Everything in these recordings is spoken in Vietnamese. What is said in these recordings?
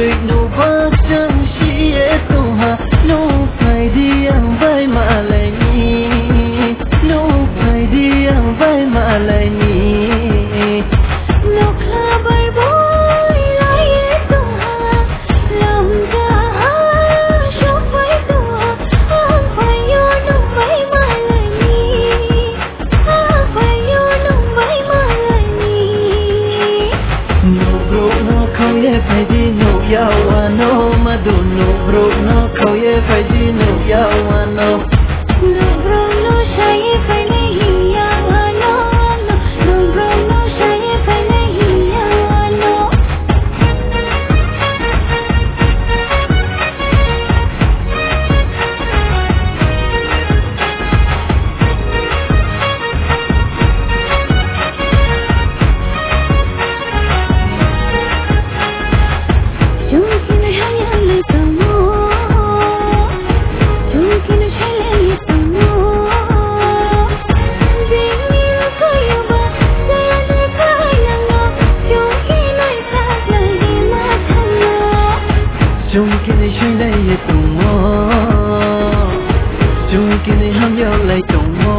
drink no bus chẳng chỉ tu ha no phải đi ăn vai mà lại ni no phải đi ăn vai mà lại ni no kha bai boy lại tu ha làm ra cho phải tu ha phải yo no vai mà lại ni phải yo no vai mà lại ni no bro no không ye phải đi no yawa no madu no bro no không ye phải đi no yawa no no bro no sai phải nahi yawa no no bro no sai phải nahi yawa no chung kini shui lai ye tung mo chung kini ham yo lai tung mo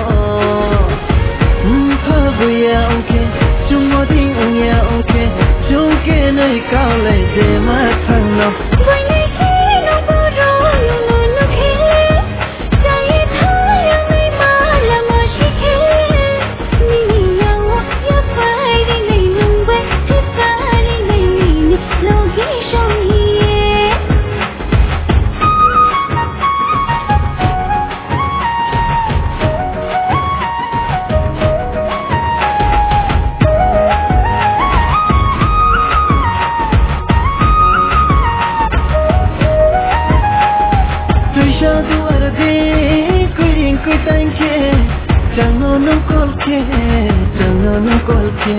pha bu ya okay chung mo ting ya okay chung kini cao lai de ma thang no Why nay khi no bo ro no no khi sai tha yang mai ma la ma shi khi ni ya wa ya phai đi nei nung ba thi sa đi nei ni lo gi shong hi Tuisha tu arde kuin kui tan ke chẳng no kol ke chẳng no kol ke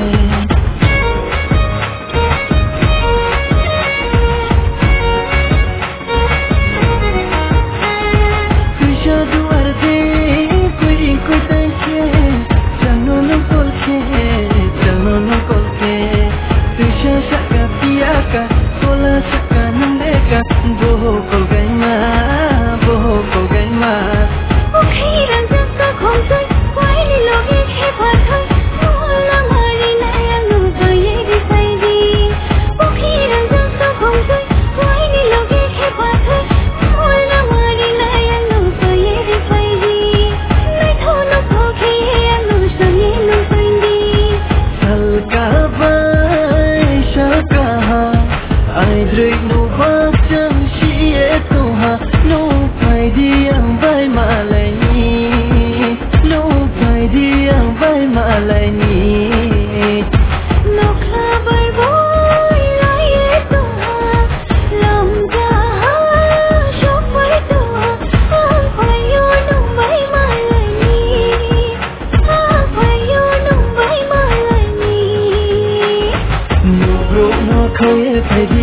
Tuisha tu arde kuin kui tan ke chẳng no kol ke chẳng no kol ke Tuisha saka piaka kola saka nandeka boho kol gai ma khi đang rất có không thấy quay đi lo biết khi phải thôi lang hơi đi này ăn ngủ rồi đi say đi khi đang rất có không thấy quay đi lo biết khi phải thôi lang hơi đi này ăn ngủ rồi đi say đi này thôi nó có khi ăn ngủ rồi nó say đi Salka vai shaka ai drink no bus chẳng chỉ tu ha no phải đi ăn vai mà lại ni no phải đi ăn vai mà lại ni no kha bai boy lại tu ha làm ra cho phải tu phải yo no vai mà lại ni phải yo no vai mà lại ni no bro no không ye phải đi